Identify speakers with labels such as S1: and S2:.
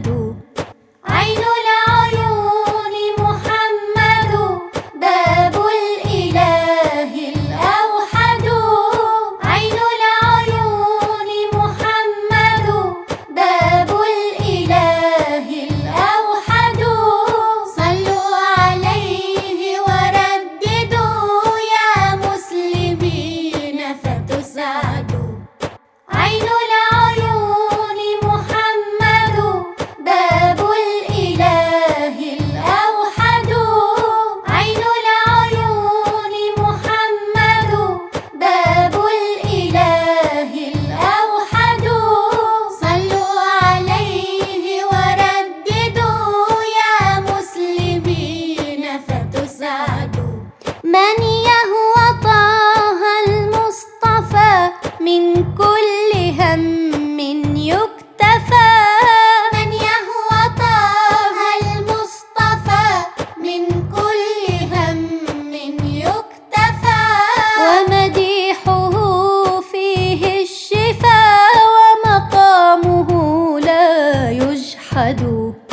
S1: يشهد. عين العيون محمد باب الإله الأوحد. عين العيون محمد باب الإله الأوحد. صلوا عليه ورددوا يا مسلمين فتسعدوا. عين العيون محمد باب الإله الأوحد. عين العيون محمد باب الإله الأوحد. صلوا عليه ورددوا يا مسلمين فتسعدوا. من يهوى طه المصطفى من كل هم يكتفى. من يهوى طه المصطفى من كل هم يكتفى. ومديحه فيه الشفاء ومقامه لا يجحد.